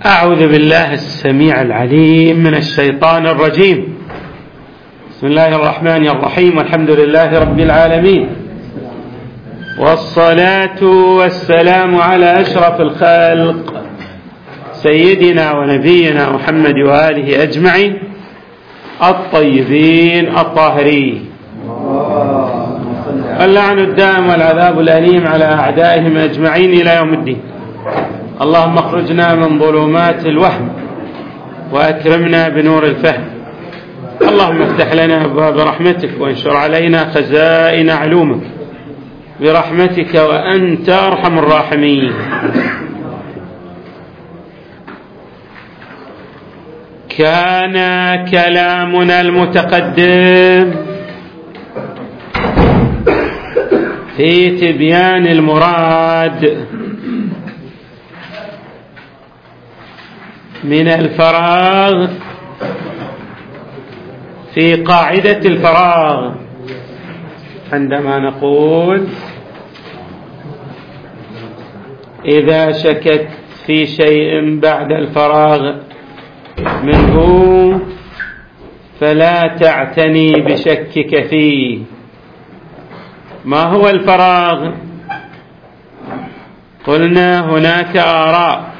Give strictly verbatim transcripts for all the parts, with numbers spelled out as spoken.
أعوذ بالله السميع العليم من الشيطان الرجيم. بسم الله الرحمن الرحيم، والحمد لله رب العالمين، والصلاة والسلام على أشرف الخلق سيدنا ونبينا محمد وآله أجمعين الطيبين الطاهرين. اللعن الدائم والعذاب الأليم على أعدائهم أجمعين إلى يوم الدين. اللهم اخرجنا من ظلمات الوهم وأكرمنا بنور الفهم. اللهم افتح لنا أبواب رحمتك وانشر علينا خزائن علومك برحمتك وأنت أرحم الراحمين. كان كلامنا المتقدم في تبيان المراد من الفراغ في قاعدة الفراغ، عندما نقول إذا شككت في شيء بعد الفراغ منه فلا تعتني بشكك فيه. ما هو الفراغ؟ قلنا هناك آراء.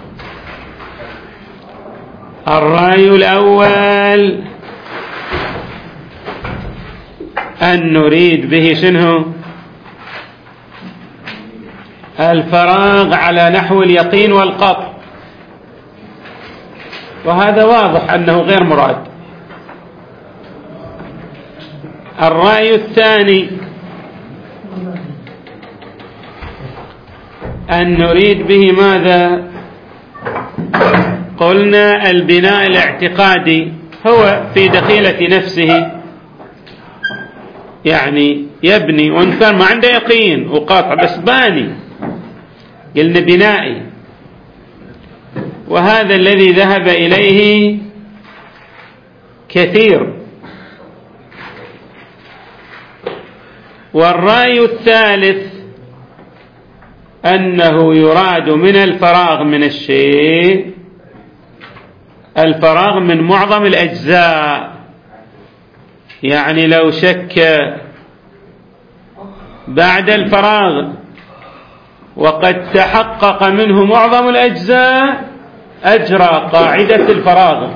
الرأي الأول أن نريد به شنو؟ الفراغ على نحو اليقين والقطع، وهذا واضح أنه غير مراد. الرأي الثاني أن نريد به ماذا؟ قلنا البناء الاعتقادي هو في دخيلة نفسه، يعني يبني وإن كان ما عنده يقين وقاطع بس باني، قلنا بنائي، وهذا الذي ذهب إليه كثير. والرأي الثالث أنه يراد من الفراغ من الشيء الفراغ من معظم الأجزاء، يعني لو شك بعد الفراغ وقد تحقق منه معظم الأجزاء أجرى قاعدة الفراغ.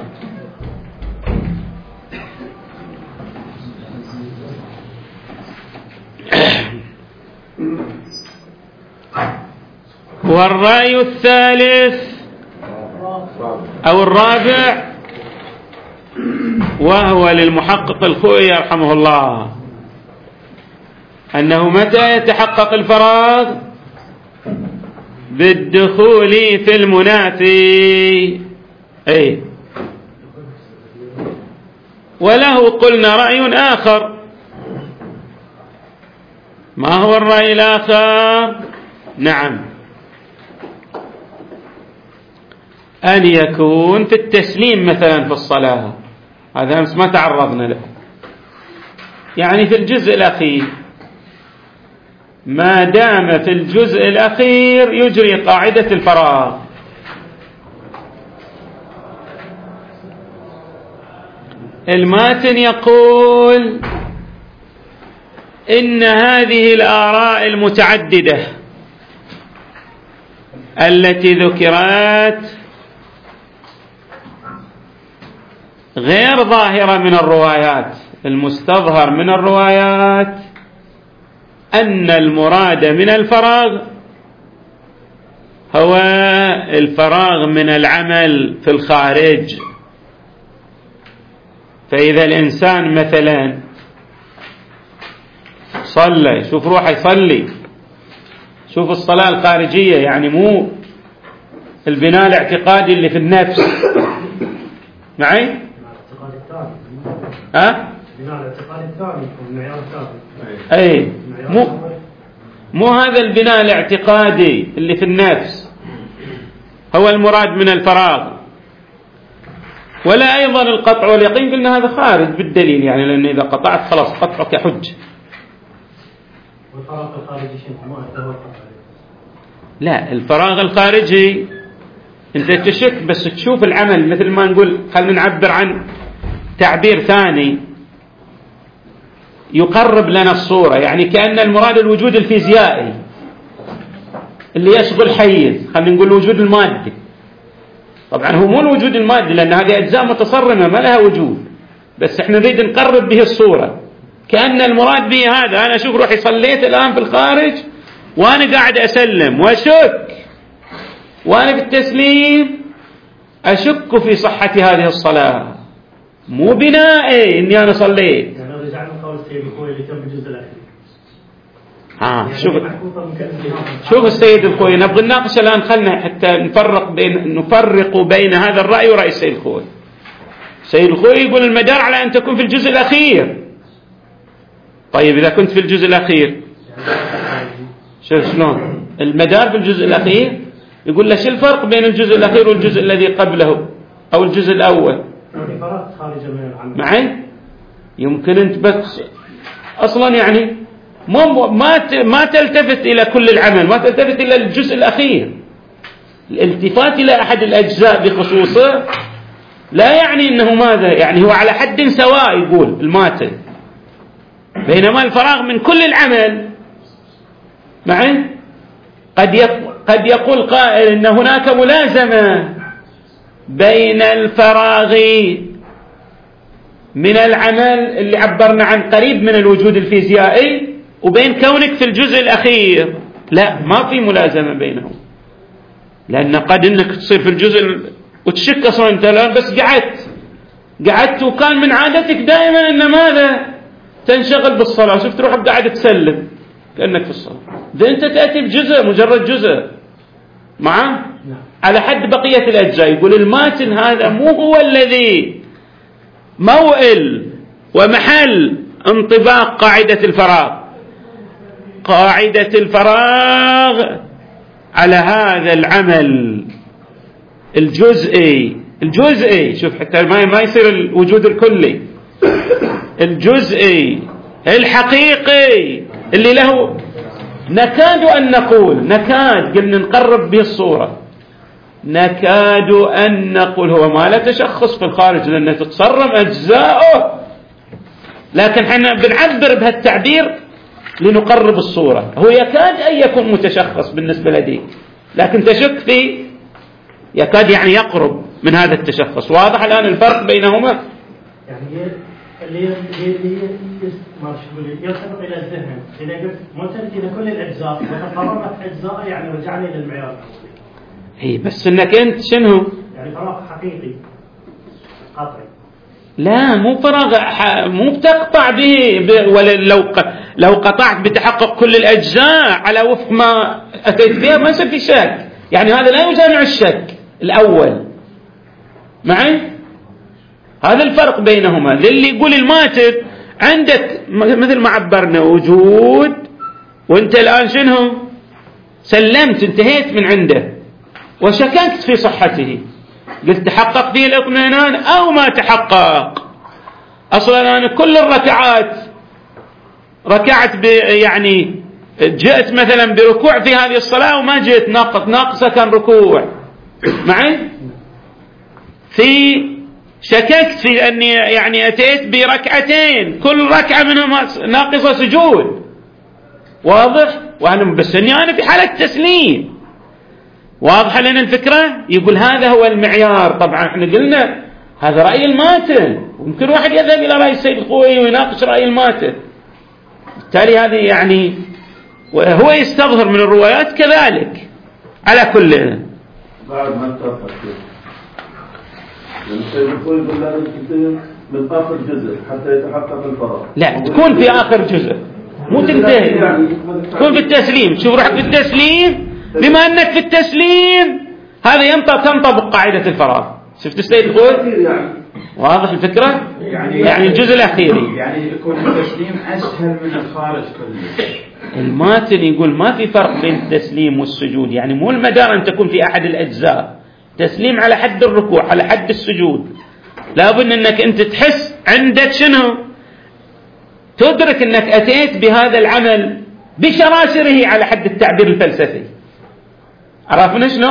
والرأي الثالث أو الرابع وهو للمحقق الخوئي رحمه الله، أنه متى يتحقق الفراغ؟ بالدخول في المنافي. أي وله قلنا رأي آخر. ما هو الرأي الآخر؟ نعم، أن يكون في التسليم مثلا في الصلاة، هذا أمس ما تعرضنا له، يعني في الجزء الأخير، ما دام في الجزء الأخير يجري قاعدة الفراغ. الماتن يقول إن هذه الآراء المتعددة التي ذكرت غير ظاهرة من الروايات. المستظهر من الروايات أن المراد من الفراغ هو الفراغ من العمل في الخارج. فإذا الإنسان مثلا صلى، شوف روح يصلي، شوف الصلاة الخارجية، يعني مو البناء الاعتقادي اللي في النفس. معي؟ ها؟ بناء الاعتقاد الثاني والمعيار الثالث. أي مو مو هذا البناء الاعتقادي اللي في النفس هو المراد من الفراغ، ولا أيضا القطع واليقين. قلنا هذا خارج بالدليل، يعني لأن إذا قطعت خلاص قطعك حج. والفراغ الخارجي شنو؟ ما هو؟ لا، الفراغ الخارجي أنت تشك بس تشوف العمل، مثل ما نقول خلينا نعبر عن تعبير ثاني يقرب لنا الصورة، يعني كأن المراد الوجود الفيزيائي اللي يشغل حيز، خلينا نقول الوجود المادي. طبعا هو مو الوجود المادي لأن هذه أجزاء متصرمة ما لها وجود، بس احنا نريد نقرب به الصورة، كأن المراد به هذا. أنا أشوف روحي صليت الآن في الخارج وأنا قاعد أسلم وأشك، وأنا في التسليم أشك في صحة هذه الصلاة، مو بنائي إني أنا صليت. يعني رجعنا قول السيد الخوي اللي كان بالجزء الأخير. آه شوف شوف السيد الخوي، نبغى نناقش الآن، خلنا حتى نفرق بين نفرق بين هذا الرأي ورأي السيد الخوي. السيد الخوي يقول المدار على أن تكون في الجزء الأخير. طيب إذا كنت في الجزء الأخير شوف شلون المدار في الجزء الأخير، يقول له شو الفرق بين الجزء الأخير والجزء الذي قبله أو الجزء الأول؟ معي يمكن أنت بس أصلا يعني ما ما ما تلتفت إلى كل العمل، ما تلتفت إلى الجزء الأخير. الالتفات إلى أحد الأجزاء بخصوصه لا يعني أنه ماذا، يعني هو على حد سواء يقول الماتن، بينما الفراغ من كل العمل. معي قد قد يقول قائل أن هناك ملازمة بين الفراغ من العمل اللي عبرنا عن قريب من الوجود الفيزيائي وبين كونك في الجزء الأخير. لا، ما في ملازمة بينهم، لأن قد أنك تصير في الجزء وتشك أصلا أنت الآن بس قعدت قعدت وكان من عادتك دائما أن ماذا تنشغل بالصلاة، شفت روحك قاعد تسلم كأنك في الصلاة، إذا أنت تأتي بجزء مجرد جزء معه على حد بقية الأجزاء. يقول الماتن هذا مو هو الذي موئل ومحل انطباق قاعدة الفراغ. قاعدة الفراغ على هذا العمل الجزئي الجزئي شوف حتى ما ما يصير الوجود الكلي، الجزئي الحقيقي اللي له نكاد أن نقول نكاد قلنا نقرب به الصورة نكاد أن نقول هو ما لا تشخص في الخارج لأنه تتصرم أجزاؤه، لكن احنا بنعبر بهالتعبير لنقرب الصورة. هو يكاد أن يكون متشخص بالنسبة لديك، لكن تشك فيه يكاد يعني يقرب من هذا التشخص. واضح الآن الفرق بينهما؟ يعني اللي اللي ما شو يرتبط إلى الذهن إذا قلت ممتلك إلى كل الأجزاء وتقربت أجزاء يعني رجعنا إلى المعيار. هي بس إنك أنت شنو؟ يعني فراغ حقيقي قطعي. لا مو فراغ ح... مو بتقطع به ب... ولا لو ق... لو قطعت بتحقق كل الأجزاء على وفق ما أتيت فيها ما يصير في شك، يعني هذا لا يجامع الشك الأول. معي؟ هذا الفرق بينهما. للي يقول الماتن عندك مثل ما عبرنا وجود وانت الآن شنو سلمت انتهيت من عنده وشككت في صحته، قلت تحقق فيه الاطمئنان أو ما تحقق. أصلا أنا كل الركعات ركعت ب يعني جئت مثلا بركوع في هذه الصلاة وما جئت ناقص ناقصة كان ركوع. معي؟ في شككت في أني يعني أتيت بركعتين كل ركعة منهم ناقصة سجود. واضح؟ وأنا بس أني أنا في حالة تسليم. واضح لنا الفكرة؟ يقول هذا هو المعيار. طبعا احنا قلنا هذا رأي الماتن، وممكن واحد يذهب إلى رأي السيد الخوي ويناقش رأي الماتن، بالتالي هذه يعني وهو يستظهر من الروايات كذلك. على كل بعد ما اتفق السيد الخوي يقول لازم تنتهي من آخر جزء حتى يتحقق الفراغ. لا تكون في آخر جزء مو تنتهي، تكون في التسليم. شوف روحك في التسليم، بما أنك في التسليم هذا ينطبق تنطبق قاعدة الفراغ. شفت السيد الخوي؟ واضح الفكرة؟ يعني, يعني الجزء الأخيري يعني يكون التسليم أسهل من الخارج كله. الماتن يقول ما في فرق بين التسليم والسجود، يعني مو المدار أن تكون في أحد الأجزاء. تسليم على حد الركوع على حد السجود، لابد أنك أنت تحس عندك شنو تدرك أنك أتيت بهذا العمل بشراشره على حد التعبير الفلسفي. عرفنا شنو؟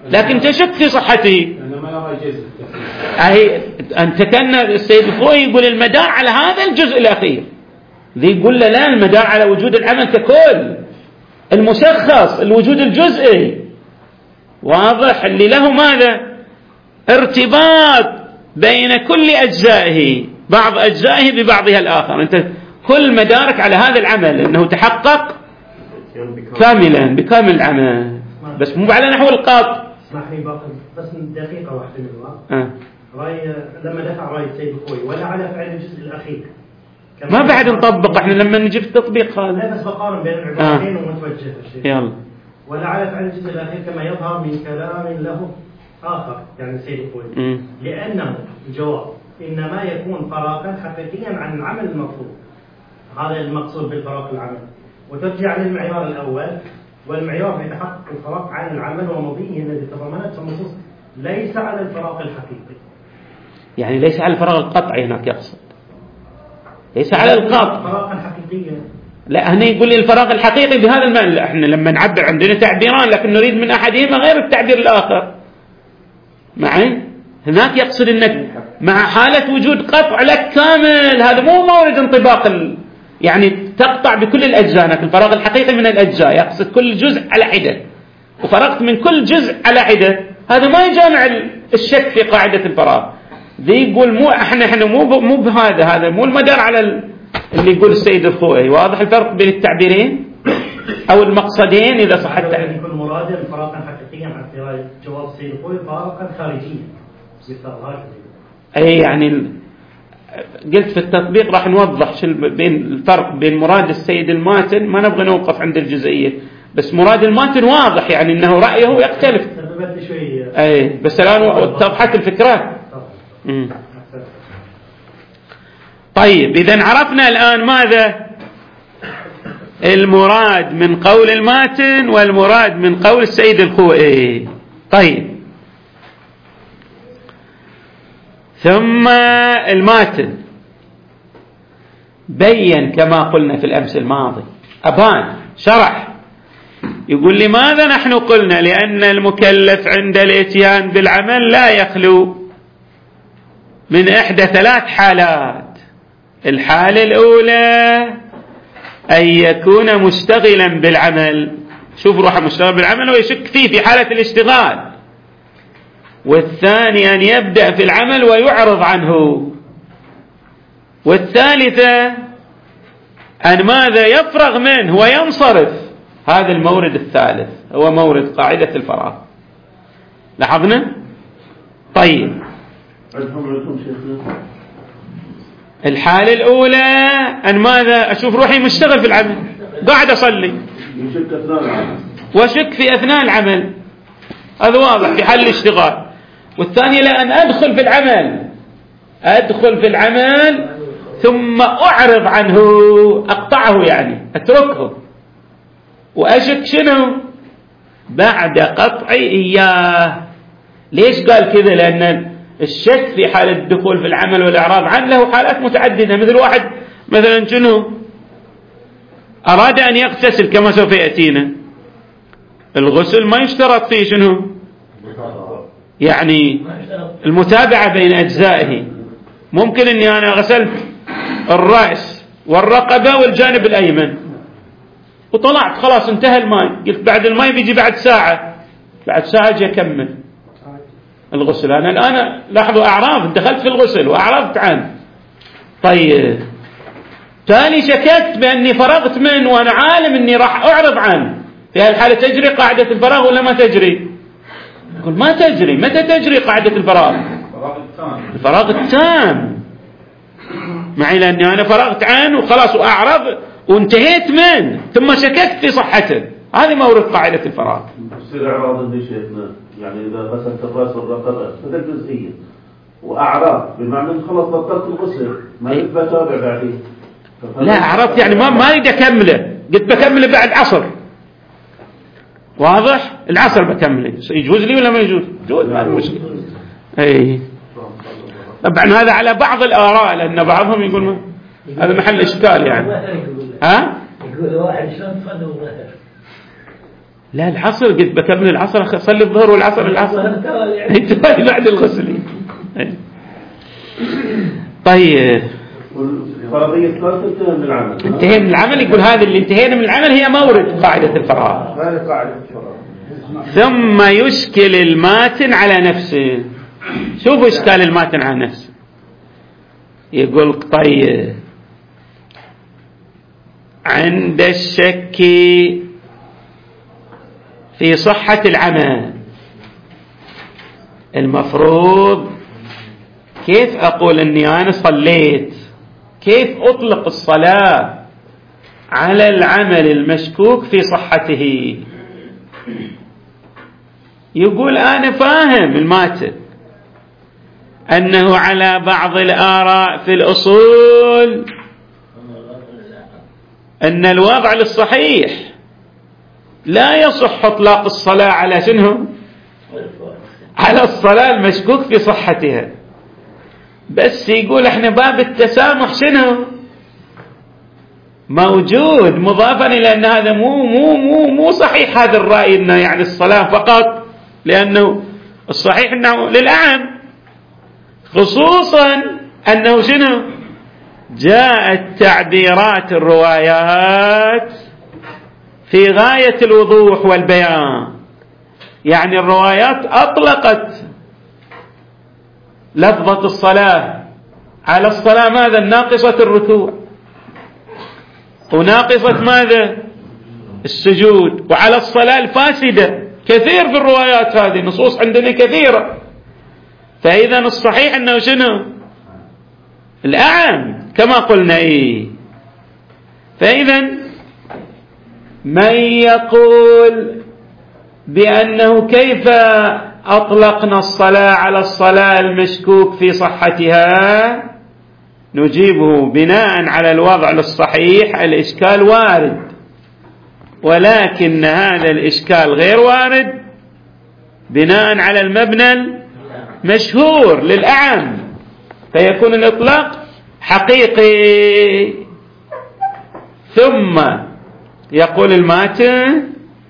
لكن تشك في صحته. أنا ما أرى جزء. أهي أنت كان السيد الخوئي يقول المدار على هذا الجزء الأخير، ذي يقول له لا، المدار على وجود العمل ككل، المشخص الوجود الجزئي، واضح، اللي له ماذا؟ ارتباط بين كل أجزائه، بعض أجزائه ببعضها الآخر. أنت كل مدارك على هذا العمل أنه تحقق كاملا بكامل العمل، بس مو على نحو القاط. اسمح لي باقي بس دقيقة واحدة من الوقت. أه. رأي لما دفع رأي السيد الخوئي ولا على فعل الجزء الأخير ما بعد نطبق احنا لما نجي في التطبيق هذا. لا بس بقارن بين العبارتين. آه. ومتوجه الشيء. يلا. ولا على فعل الجزء الأخير كما يظهر من كلام له آخر يعني السيد الخوئي، لأنه الجواب إنما يكون فراغا حقيقيا عن العمل المطلوب، هذا المقصود بالفراغ العمل، وترجع للمعيار الأول، والمعيار في تحقق الفراغ عن العمل ومضيه الذي تضمنته النصوص ليس على الفراغ الحقيقي. يعني ليس على الفراغ القطعي هناك يقصد، ليس على القطع. فراغا حقيقيا. لا هنا يقول لي الفراغ الحقيقي بهذا المعنى. احنا لما نعبر عندنا تعبيران لكن نريد من أحدهما غير التعبير الآخر. معي؟ هناك يقصد انك مع حالة وجود قطع لك كامل، هذا مو مورد انطباق ال... يعني تقطع بكل الأجزاء. هناك الفراغ الحقيقي من الأجزاء يقصد كل جزء على حدة، وفرغت من كل جزء على حدة، هذا ما يجامع الشك في قاعدة الفراغ. ذي يقول مو احنا احنا مو مو بهذا، هذا مو المدار على ال... اللي يقول السيد الخوئي. واضح الفرق بين التعبيرين او المقصدين اذا صح التعبير. يكون مرادا فراغا حقيقيا على اعتبار جواب السيد الخوئي فراغا خارجيا. اي يعني قلت في التطبيق راح نوضح شو بين الفرق بين مراد السيد الماتن، ما نبغى نوقف عند الجزئية، بس مراد الماتن واضح يعني انه رأيه يختلف. اي بس الان اتضحت الفكرة. طيب اذا عرفنا الان ماذا المراد من قول الماتن والمراد من قول السيد الخوئي. طيب ثم الماتن بين كما قلنا في الأمس الماضي، أبان شرح، يقول لماذا نحن قلنا لأن المكلف عند الاتيان بالعمل لا يخلو من إحدى ثلاث حالات. الحالة الأولى أن يكون مشتغلا بالعمل، شوف روحه مشتغل بالعمل ويشك فيه في حالة الاشتغال. والثاني أن يبدأ في العمل ويعرض عنه. والثالثة أن ماذا يفرغ منه وينصرف. هذا المورد الثالث هو مورد قاعدة الفراغ. لاحظنا؟ طيب الحالة الأولى أن ماذا أشوف روحي مشتغل في العمل، قاعد أصلي وشك في أثناء العمل، هذا واضح في حال الاشتغال. والثانية لأن أدخل في العمل، أدخل في العمل ثم أعرض عنه، أقطعه يعني أتركه، وأشك شنو بعد قطعي إياه. ليش قال كذا؟ لأن الشك في حالة الدخول في العمل والإعراض عنه له حالات متعددة. مثل واحد مثلا شنو أراد أن يغتسل كما سوف يأتينا، الغسل ما يشترط فيه شنو يعني المتابعة بين أجزائه. ممكن أني أنا غسلت الرأس والرقبة والجانب الأيمن وطلعت خلاص انتهى الماء، قلت بعد الماء بيجي بعد ساعة، بعد ساعة أجي أكمل الغسل. أنا الآن لاحظوا أعراض، دخلت في الغسل وأعرضت عنه. طيب تالي شككت بأني فرغت منه وأنا عالم أني راح أعرض عنه، في هالحالة تجري قاعدة الفراغ ولا ما تجري؟ يقول ما تجري. متى تجري قاعدة الفراغ؟ الفراغ التام معي، لأني أنا فرغت عنه وخلاص وأعرض وانتهيت منه ثم شككت في صحته، هذه مورد قاعدة الفراغ. تصير أعراض اللي شيخنا يعني إذا غسلت الرأس والرقبة هذا جزئية، وأعراض بمعنى أن خلاص بطلت الغسل ما إيه؟ بتابع بعدين. لا أعرضت يعني ما ما أريد أكمله، قلت بكمله بعد عصر، واضح؟ العصر بكمله، يجوز لي ولا ما يجوز؟ يجوز، ما مشكلة. أي طبعا هذا على بعض الآراء، لأن بعضهم يقول ما. هذا محل إشكال يعني. ها؟ يقول واحد شلون تصلي وظهر؟ لا العصر قلت بكمل العصر أصلي الظهر والعصر العصر انتهى بعد الغسل. طيب الفرضية الثالثة انتهى من العمل. انتهى من العمل، يقول هذا اللي انتهينا من العمل هي مورد قاعدة الفراغ. ثم يشكل الماتن على نفسه. شوفوا إشكال الماتن على نفسه. يقول طيب عند الشك في صحة العمل المفروض كيف أقول أني أنا صليت، كيف أطلق الصلاة على العمل المشكوك في صحته؟ يقول أنا فاهم الماتن أنه على بعض الآراء في الأصول أن الوضع للصحيح لا يصح إطلاق الصلاة على شنو؟ على الصلاة المشكوك في صحتها. بس يقول احنا باب التسامح شنو؟ موجود، مضافا إلى أن هذا مو مو مو مو صحيح هذا الرأي أنه يعني الصلاة فقط، لأنه الصحيح أنه للأعم، خصوصا أنه شنو؟ جاءت تعبيرات الروايات في غاية الوضوح والبيان. يعني الروايات أطلقت لفظة الصلاة على الصلاة ماذا؟ ناقصة الركوع، وناقصة ماذا؟ السجود، وعلى الصلاة الفاسدة. كثير في الروايات هذه، نصوص عندنا كثيرة. فإذا الصحيح أنه شنو؟ الأعم كما قلنا. إيه فإذا من يقول بأنه كيف أطلقنا الصلاة على الصلاة المشكوك في صحتها، نجيبه بناء على الوضع الصحيح الإشكال وارد، ولكن هذا الإشكال غير وارد بناء على المبنى المشهور للأعم، فيكون الإطلاق حقيقي. ثم يقول الماتن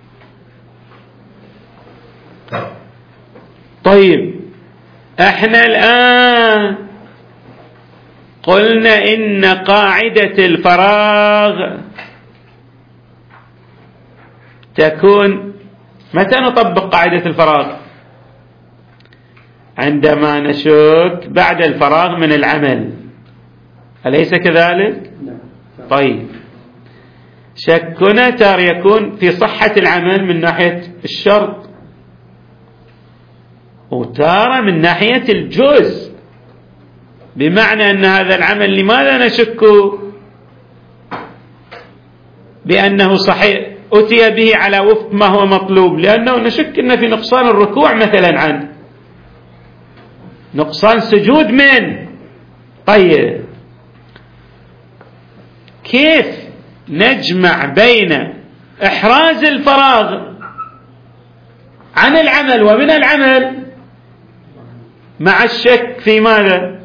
طيب احنا الآن قلنا إن قاعدة الفراغ تكون متى نطبق قاعدة الفراغ؟ عندما نشك بعد الفراغ من العمل، أليس كذلك؟ طيب شكنا تار يكون في صحة العمل من ناحية الشرط، وتارة من ناحية الجزء، بمعنى أن هذا العمل لماذا نشك بأنه صحيح أتي به على وفق ما هو مطلوب؟ لأنه نشك أن في نقصان الركوع مثلا عنه، نقصان سجود من. طيب كيف نجمع بين إحراز الفراغ عن العمل ومن العمل مع الشك في ماذا؟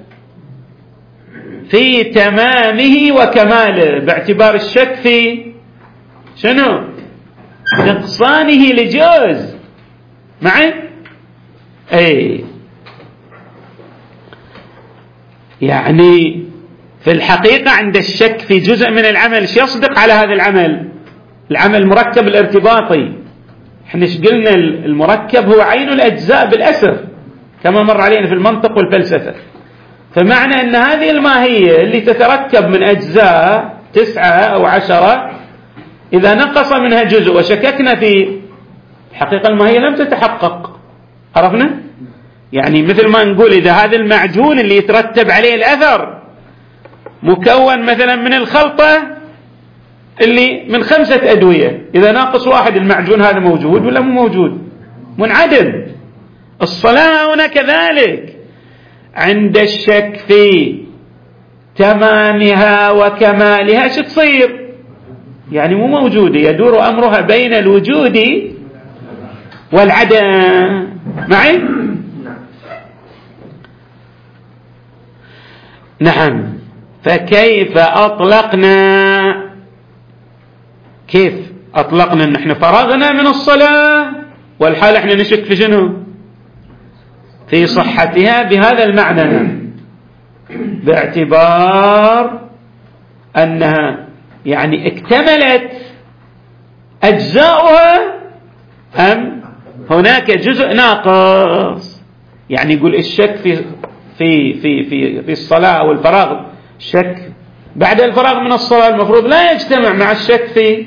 في تمامه وكماله، باعتبار الشك في شنو؟ نقصانه لجزء معي؟ أي يعني في الحقيقة عند الشك في جزء من العمل ايش يصدق على هذا العمل؟ العمل المركب الارتباطي. احنا ايش قلنا؟ المركب هو عين الأجزاء بالأسر كما مر علينا في المنطق والفلسفة. فمعنى أن هذه الماهية اللي تتركب من أجزاء تسعة أو عشرة، إذا نقص منها جزء وشككنا في الحقيقة الماهية لم تتحقق. عرفنا؟ يعني مثل ما نقول إذا هذا المعجون اللي يترتب عليه الأثر مكون مثلا من الخلطة اللي من خمسة أدوية، إذا ناقص واحد المعجون هذا موجود ولا مو موجود؟ منعدم. الصلاة هنا كذلك، عند الشك في تمامها وكمالها شو تصير؟ يعني مو موجودة، يدور أمرها بين الوجود والعدم. معي؟ نعم. فكيف أطلقنا، كيف أطلقنا أن احنا فرغنا من الصلاة والحال احنا نشك في شنو؟ في صحتها بهذا المعنى، باعتبار أنها يعني اكتملت أجزاؤها أم هناك جزء ناقص. يعني يقول الشك في في في في في الصلاة أو الفراغ، الشك بعد الفراغ من الصلاة المفروض لا يجتمع مع الشك في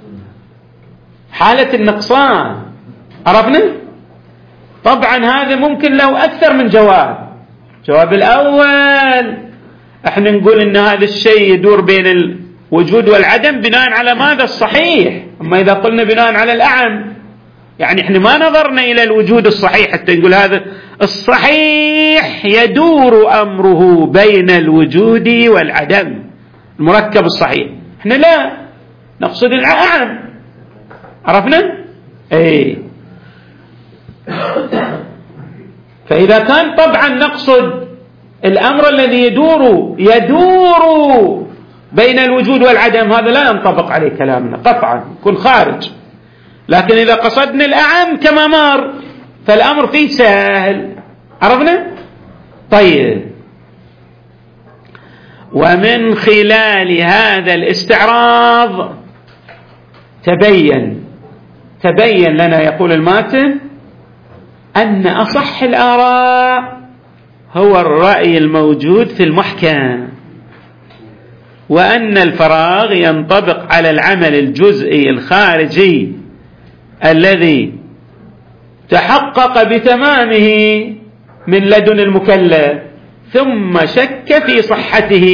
حالة النقصان. عرفنا؟ طبعا هذا ممكن له أكثر من جواب. الجواب الأول احنا نقول ان هذا الشيء يدور بين الوجود والعدم بناء على ماذا؟ الصحيح. اما اذا قلنا بناء على الأعم يعني احنا ما نظرنا الى الوجود الصحيح حتى نقول هذا الصحيح يدور امره بين الوجود والعدم، المركب الصحيح. احنا لا نقصد الأعم. عرفنا؟ اي. فإذا كان طبعا نقصد الأمر الذي يدور يدور بين الوجود والعدم، هذا لا ينطبق عليه كلامنا قطعا، يكون خارج. لكن إذا قصدنا الأعم كما مر فالأمر فيه سهل. عرفنا؟ طيب، ومن خلال هذا الاستعراض تبين تبين لنا، يقول الماتن، أن أصح الآراء هو الرأي الموجود في المحكم، وأن الفراغ ينطبق على العمل الجزئي الخارجي الذي تحقق بتمامه من لدن المكلف ثم شك في صحته،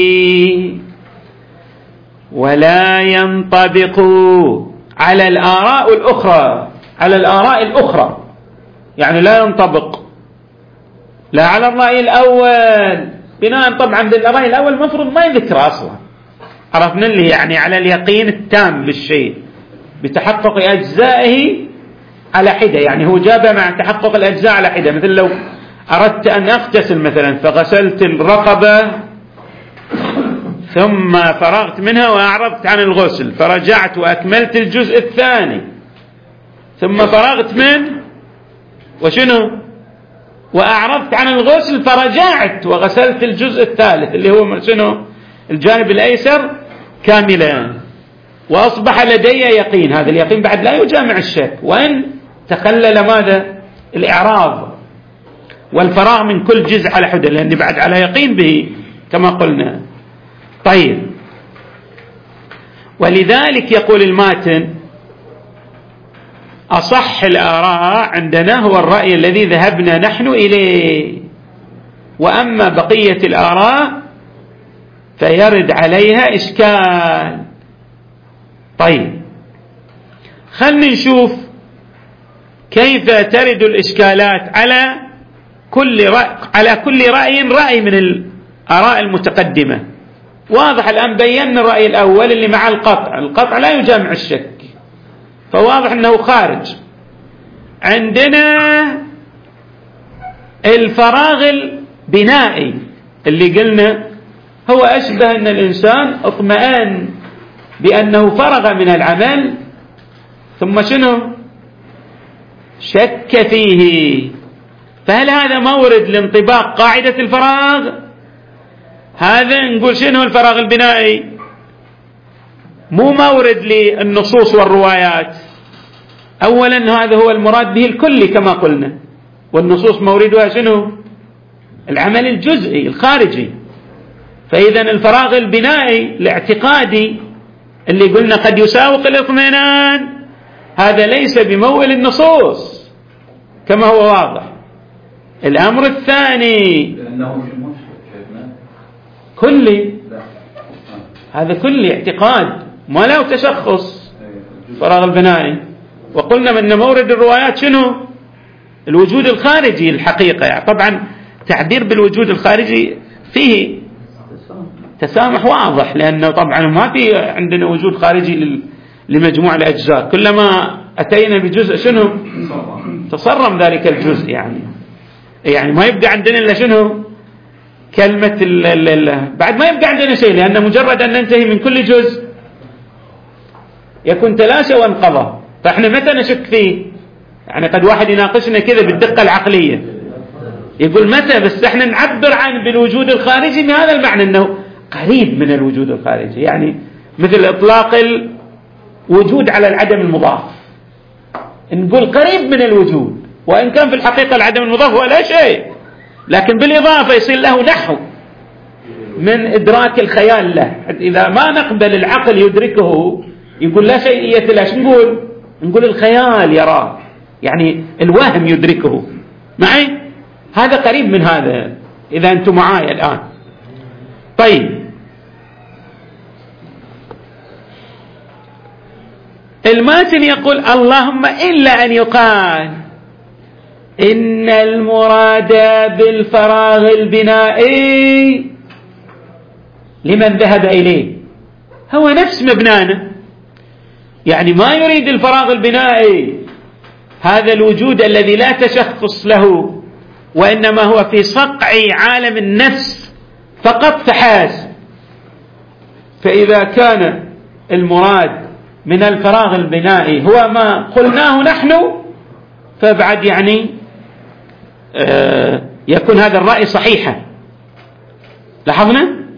ولا ينطبق على الآراء الأخرى على الآراء الأخرى يعني لا ينطبق لا على الرأي الأول، بناء طبعا بالرأي الأول المفروض ما يذكر أصلا. عرفنا اللي يعني على اليقين التام بالشيء بتحقق أجزائه على حدة، يعني هو جاب مع تحقق الأجزاء على حدة. مثل لو أردت أن أغتسل مثلا فغسلت الرقبة ثم فرغت منها وأعرضت عن الغسل فرجعت وأكملت الجزء الثاني ثم فرغت منه وشنو وأعرضت عن الغسل فرجعت وغسلت الجزء الثالث اللي هو شنو الجانب الأيسر كاملا، وأصبح لدي يقين. هذا اليقين بعد لا يجامع الشك، وإن تخلل ماذا الإعراض والفراغ من كل جزء على حدة، لأني بعد على يقين به كما قلنا. طيب، ولذلك يقول الماتن أصح الآراء عندنا هو الرأي الذي ذهبنا نحن إليه، وأما بقية الآراء فيرد عليها إشكال. طيب، خلنا نشوف كيف ترد الإشكالات على كل رأي على كل رأي رأي من الآراء المتقدمة. واضح الآن بينا الرأي الأول اللي مع القطع، القطع لا يجامع الشك، فواضح أنه خارج. عندنا الفراغ البنائي اللي قلنا هو أشبه أن الإنسان اطمئن بأنه فرغ من العمل ثم شنو شك فيه، فهل هذا مورد لانطباق قاعدة الفراغ؟ هذا نقول شنو الفراغ البنائي؟ مو مورد للنصوص والروايات. أولا هذا هو المراد به الكلي كما قلنا، والنصوص موردها شنو العمل الجزئي الخارجي. فإذا الفراغ البنائي الاعتقادي اللي قلنا قد يساوق الاطمئنان هذا ليس بموئل النصوص كما هو واضح. الأمر الثاني كلي، هذا كلي اعتقاد ما له تشخص فراغ البنائي. وقلنا من مورد الروايات شنو الوجود الخارجي الحقيقة. يعني طبعا تعبير بالوجود الخارجي فيه تسامح واضح، لأنه طبعا ما في عندنا وجود خارجي لمجموع الأجزاء، كلما أتينا بجزء شنو تصرم ذلك الجزء. يعني يعني ما يبقى عندنا إلا شنو كلمة ال ال ال بعد ما يبقى عندنا شيء، لأن مجرد أن ننتهي من كل جزء يكون تلاشى وانقضى. فإحنا متى نشك فيه؟ يعني قد واحد يناقشنا كذا بالدقة العقلية يقول متى، بس احنا نعبر عن بالوجود الخارجي بهذا المعنى أنه قريب من الوجود الخارجي، يعني مثل إطلاق الوجود على العدم المضاف، نقول قريب من الوجود، وإن كان في الحقيقة العدم المضاف هو لا شيء، لكن بالإضافة يصير له نحو من إدراك الخيال له. إذا ما نقبل العقل يدركه يقول لا شيئية له، شو نقول؟ نقول الخيال يراه، يعني الوهم يدركه. معي؟ هذا قريب من هذا إذا أنتم معايا الآن. طيب الماتن يقول اللهم إلا أن يقال إن المراد بالفراغ البنائي لمن ذهب إليه هو نفس مبنانا، يعني ما يريد الفراغ البنائي هذا الوجود الذي لا تشخص له، وإنما هو في صقع عالم النفس فقط فحاس. فإذا كان المراد من الفراغ البنائي هو ما قلناه نحن، فابعد يعني آه يكون هذا الرأي صحيحا. لاحظنا؟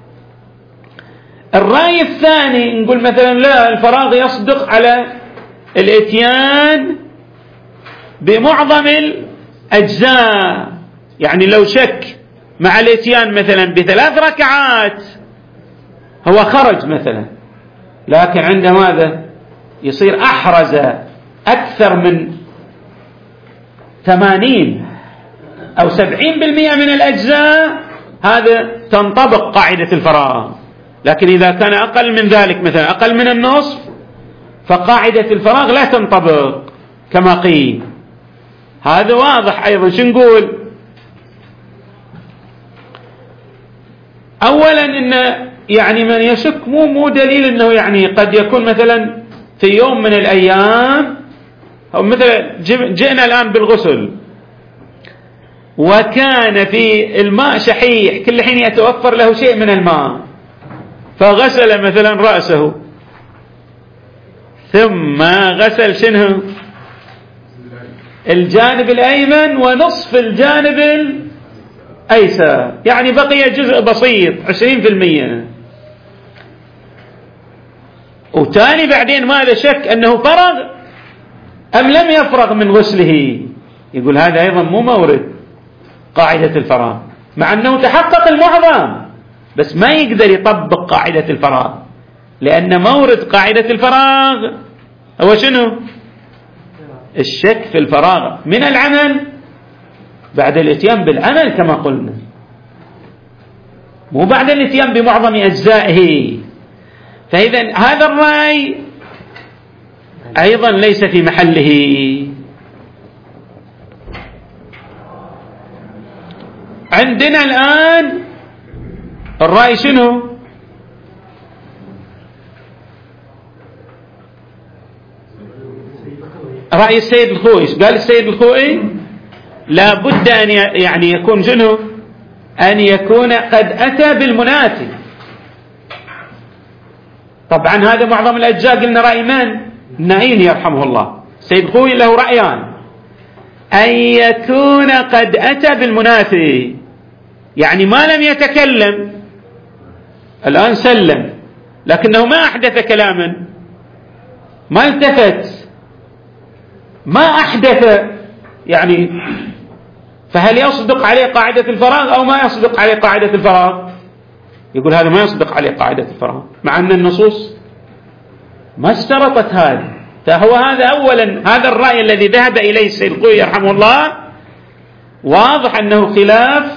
الرأي الثاني نقول مثلا لا، الفراغ يصدق على الاتيان بمعظم الأجزاء، يعني لو شك مع الاتيان مثلا بثلاث ركعات هو خرج مثلا، لكن عند ماذا يصير أحرز أكثر من ثمانين أو سبعين بالمئة من الأجزاء، هذا تنطبق قاعدة الفراغ. لكن إذا كان أقل من ذلك مثلا أقل من النصف فقاعدة الفراغ لا تنطبق كما قيل. هذا واضح. أيضا شو نقول؟ أولا إن يعني من يشك مو مو دليل إنه يعني قد يكون مثلا في يوم من الأيام، أو مثلا جئنا الآن بالغسل وكان في الماء شحيح كل حين يتوفر له شيء من الماء، فغسل مثلا رأسه ثم غسل شنه الجانب الأيمن ونصف الجانب الأيسر، يعني بقي جزء بسيط عشرين بالمئة، وتاني بعدين ماذا شك أنه فرغ أم لم يفرغ من غسله، يقول هذا أيضا مو مورد قاعدة الفراغ، مع أنه تحقق المعظم بس ما يقدر يطبق قاعدة الفراغ، لأن مورد قاعدة الفراغ هو شنو؟ الشك في الفراغ من العمل بعد الاتيان بالعمل كما قلنا، مو بعد الاتيان بمعظم أجزائه. فإذا هذا الرأي أيضا ليس في محله. عندنا الآن الرأي شنو؟ رأي السيد الخوئي. قال السيد الخوئي لا بد أن يعني يكون شنو؟ أن يكون قد أتى بالمنافي. طبعا هذا معظم الأجزاء قلنا رأي من؟ النعيم يرحمه الله. السيد الخوئي له رأيان، أن يكون قد أتى بالمنافي، يعني ما لم يتكلم الآن سلم لكنه ما أحدث كلاما، ما التفت، ما أحدث، يعني فهل يصدق عليه قاعدة الفراغ أو ما يصدق عليه قاعدة الفراغ؟ يقول هذا ما يصدق عليه قاعدة الفراغ، مع أن النصوص ما اشترطت هذا. فهو هذا أولا، هذا الرأي الذي ذهب إليه السيد الخوئي رحمه الله واضح أنه خلاف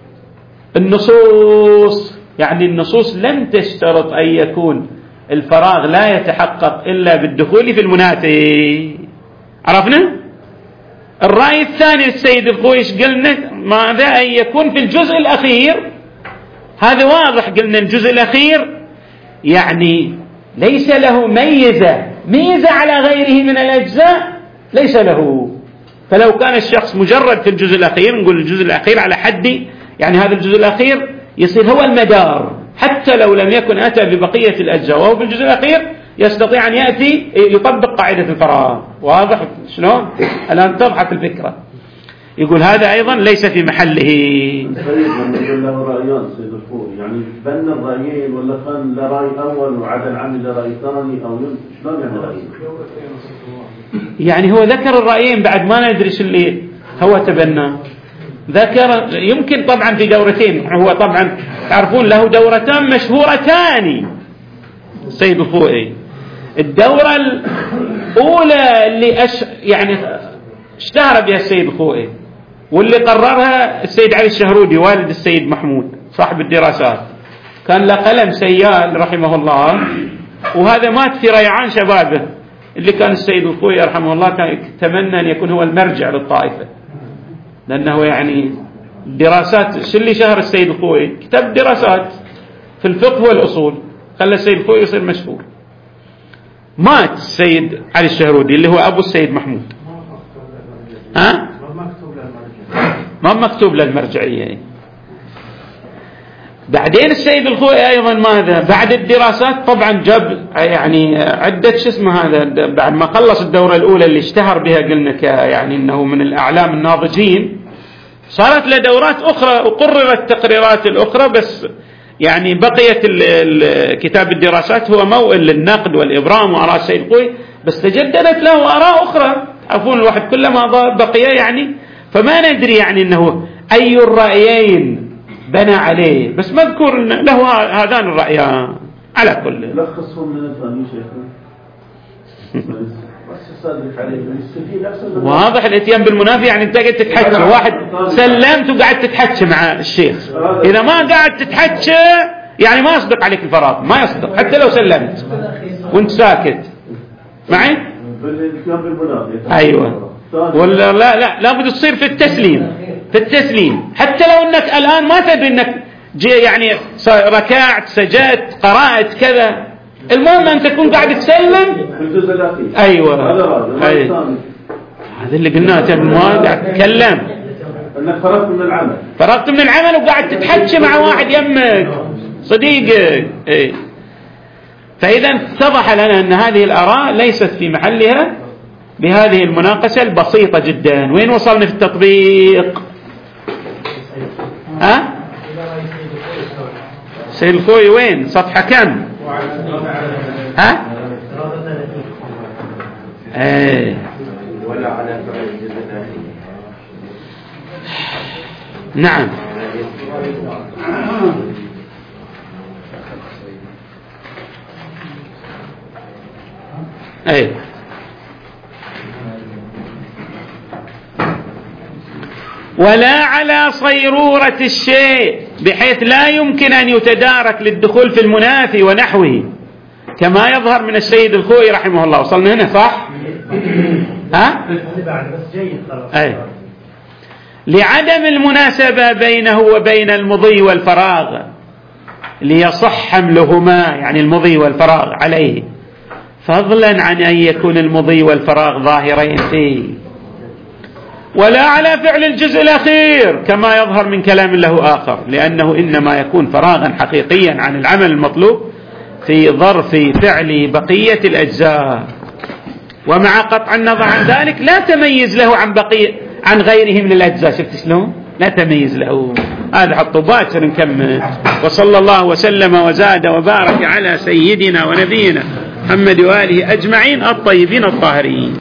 النصوص، يعني النصوص لم تشترط أن يكون الفراغ لا يتحقق إلا بالدخول في المنافي. عرفنا؟ الرأي الثاني السيد الخوئي قلنا ماذا؟ أن يكون في الجزء الأخير، هذا واضح، قلنا الجزء الأخير يعني ليس له ميزة ميزة على غيره من الأجزاء، ليس له. فلو كان الشخص مجرد في الجزء الأخير، نقول الجزء الأخير على حد يعني هذا الجزء الأخير يصير هو المدار، حتى لو لم يكن أتى ببقية الأجزاء وهو في الجزء الأخير يستطيع أن يأتي يطبق قاعدة الفراغ. واضح شلون؟ الآن اتضحت الفكرة. يقول هذا أيضا ليس في محله. سيد لما يقول له رأيان سيد الخوئي يعني بنى الرأيين ولا كان لرأي أول وعدل عنه لرأي ثاني أو شلون يعني رأيين؟ يعني هو ذكر الرأيين بعد ما ندري شو اللي هو تبناه. ذكر يمكن طبعا في دورتين، هو طبعا تعرفون له دورتان مشهورتان السيد الخوئي. الدورة الأولى اللي أش يعني اشتهر بها السيد الخوئي واللي قررها السيد علي الشهرودي والد السيد محمود صاحب الدراسات، كان له قلم سيال رحمه الله، وهذا مات في ريعان شبابه، اللي كان السيد الخوئي رحمه الله كان يتمنى أن يكون هو المرجع للطائفة، لأنه يعني دراسات شو اللي شهر السيد الخوئي؟ كتاب دراسات في الفقه والأصول خلى السيد الخوئي يصير مشهور. مات السيد علي الشهرودي اللي هو أبو السيد محمود، ها؟ ما مكتوب للمرجعية. بعدين السيد الخوئي أيضا ماذا بعد الدراسات طبعا جاب يعني عدة شو اسمه هذا، بعد ما خلص الدورة الأولى اللي اشتهر بها قلنا يعني أنه من الأعلام الناضجين، صارت له دورات أخرى وقررت تقريرات الأخرى، بس يعني بقيت كتاب الدراسات هو موئل للنقد والإبرام وآراء السيد الخوئي، بس تجددت له آراء أخرى. عفوا الواحد كلما بقي يعني فما ندري يعني أنه أي الرأيين بنى عليه، بس مذكور له هذان الرأيان على كل. لخصهم من الثاني شيخنا. واضح الاتيان بالمنافي، يعني انت قاعد تتحكى واحد سلمت وقاعد تتحكى مع الشيخ، اذا ما قاعد تتحكى يعني ما يصدق عليك الفراغ، ما يصدق حتى لو سلمت وانت ساكت معي. ايوه ولا لا لا لابد تصير في التسليم، في التسليم حتى لو انك الان ما تدري انك يعني ركعت سجدت قرأت كذا، المهم أن تكون قاعد تسلم في الجزء الأخير. أيوة هذا هذا اللي قلناه، ما قاعد تتكلم أنك فرغت من العمل، فرغت من العمل وقاعد تتحكي مع واحد يمك صديقك. أي. فإذا اتضح لنا أن هذه الآراء ليست في محلها بهذه المناقشة البسيطة جدا. وين وصلنا في التطبيق؟ ها؟ سيد الخوئي وين؟ صفحة كم؟ ها؟ ايه ولا على فعل الجزء الأخير. نعم. ايه ولا على صيرورة الشيء بحيث لا يمكن أن يتدارك للدخول في المنافي ونحوه، كما يظهر من السيد الخوئي رحمه الله. وصلنا هنا صح؟ ها؟ أي. لعدم المناسبة بينه وبين المضي والفراغ ليصح حملهما، يعني المضي والفراغ عليه، فضلا عن أن يكون المضي والفراغ ظاهرين فيه. ولا على فعل الجزء الأخير كما يظهر من كلام له آخر، لأنه إنما يكون فراغا حقيقيا عن العمل المطلوب في ظرف فعل بقية الأجزاء، ومع قطع النظر عن ذلك لا تميز له عن بقية عن غيره من الأجزاء. شفت شلون؟ لا تميز له. هذا حطوا باكر نكمل. وصلى الله وسلم وزاد وبارك على سيدنا ونبينا محمد وآله أجمعين الطيبين الطاهرين.